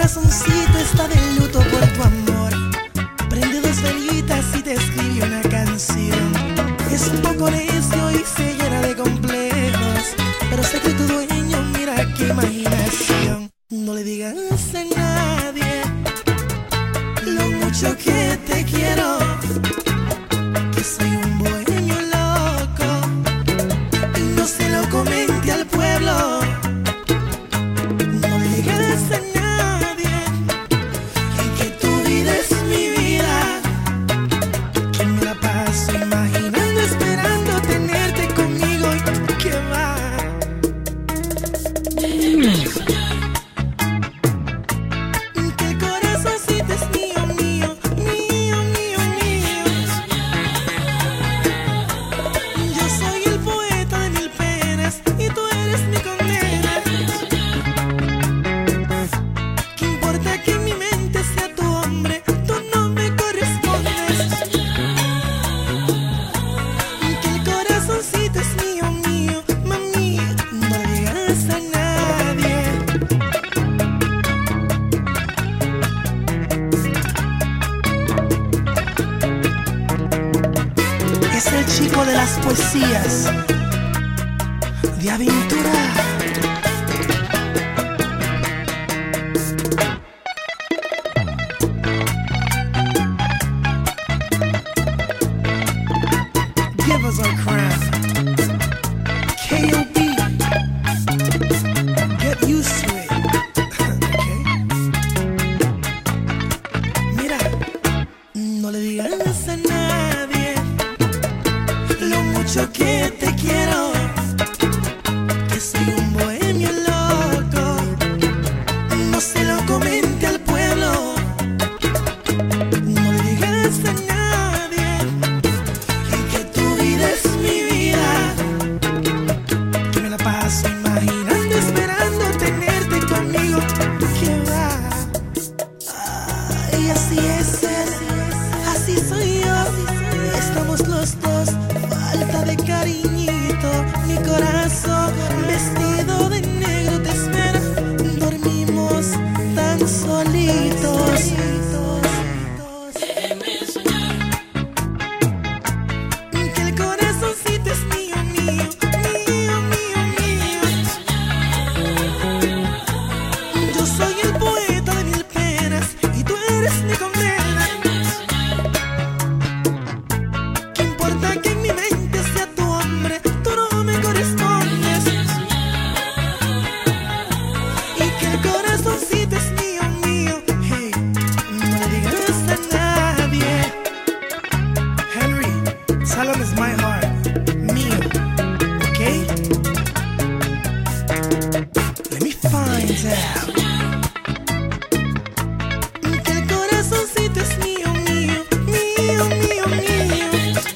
corazoncito está de luto por tu amor. Prende dos velitas y te escribe una canción. Es un poco necio y se llena de complejos, pero sé que tu dueño, mira qué imaginación. No le digas a nadie lo mucho que te quiero, que soy un bohemio loco, y no se lo comente al pueblo. No le digas a nadie que tu vida es mi vida, que me la paso imaginando, esperando tenerte conmigo y que va. Que el corazoncito es mío, mío, mío, mío, mío. Yo soy el poeta de mil penas y tú eres mi condena. ¿Qué importa que en mi mente sea tu hombre? Tú no me correspondes. Que el corazoncito es mío, mío, mami. No le digas a nadie. Es el chico de las poesías de aventura. Give us our crown. K.O.B. Get used to it. Okay. Mira, no le digas a nadie lo mucho que te quiero, que soy un bohemio loco, no se lo comente al pueblo. No le digas a nadie que tu vida es mi vida, que me la paso imaginando, esperando tenerte conmigo, que va. Ay, así es, así soy yo. Estamos los dos, falta de cariñito. Mi corazón vestido de negro te espera. Dormimos tan solitos. Que el corazoncito es mío, mío, mío, mío, mío. Yo soy el poeta de mil penas y tú eres mi condena. ¿Qué importa que en mi mente sea tu hombre? Tú no me correspondes. Y que el corazoncito es mío, mío. Hey, no le digas a nadie. Henry, Salem is my heart, mío, okay? Let me find out. Que el corazoncito es mío, mío, mío, mío, mío.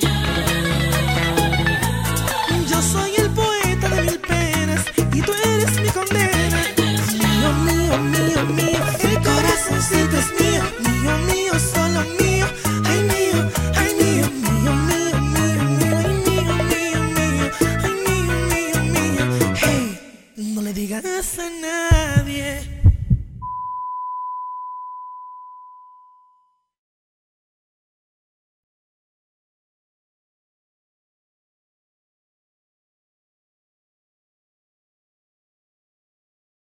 Yo soy el poeta de mil penas y tú eres mi condena. Mío, mío, mío, mío. El corazoncito es mío, mío, mío, solo mío. Ay, mío, ay, mío, mío, mío, mío, mío, ay, mío, mío, mío, ay, mío, mío, mío. Hey, no le digas a nadie.